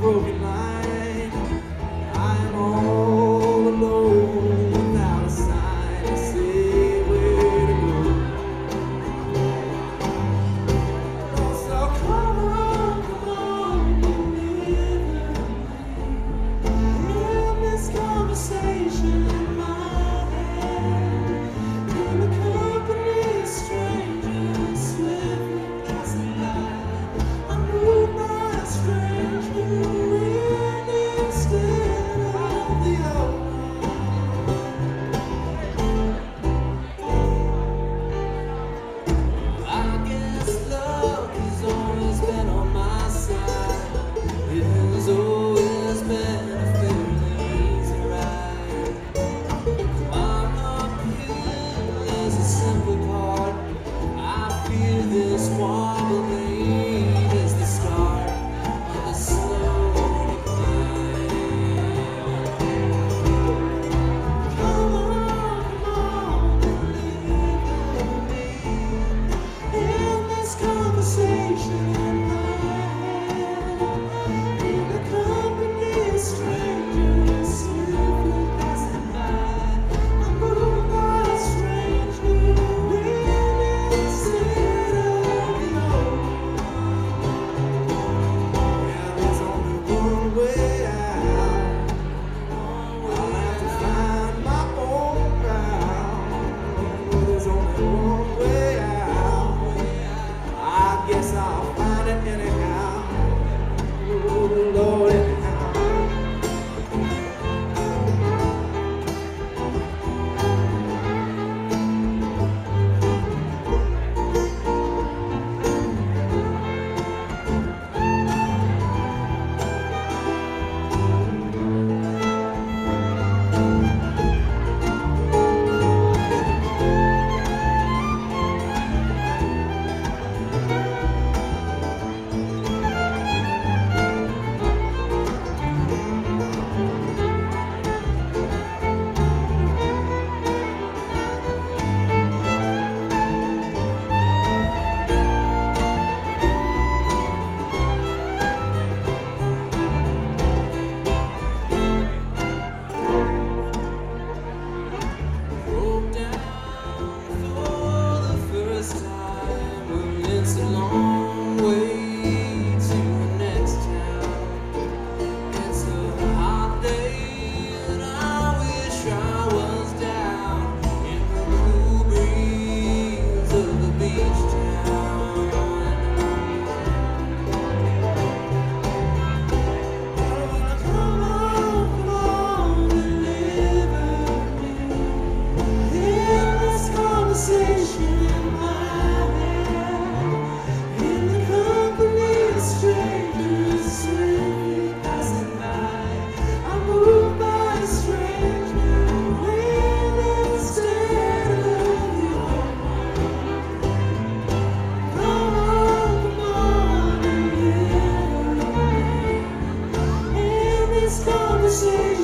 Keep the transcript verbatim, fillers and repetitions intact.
broken line. I'm all alone without a sign to say where to go. So come on, come on, deliver me in this conversation in my head, in the company of strangers swiftly passing by. I'm moved by a strange new wind instead of the old. I guess luck has always been on my side. It has always been a fairly easy ride. Climb uphill is a simple part. I fear this wobbling is the start of a slow decline. Come on, come on, deliver me in this conversation in my head, in the company of strangers swiftly passing by. I'm moved by a strange new wind instead of the old. Yeah, there's only one way out. I'll have to find my own ground. There's only one way out. I guess I'll find it anyhow. Oh, Lord, anyhow. Broke down for the first time. Well, it's a long way to the next town. It's a hot day and I wish I was down in the cool breeze of the beach town. Come on, come on, deliver me in this conversation in my head, in the company of strangers swiftly passing by. I'm moved by a strange new wind instead of the old. Come on, come on, deliver me in this conversation.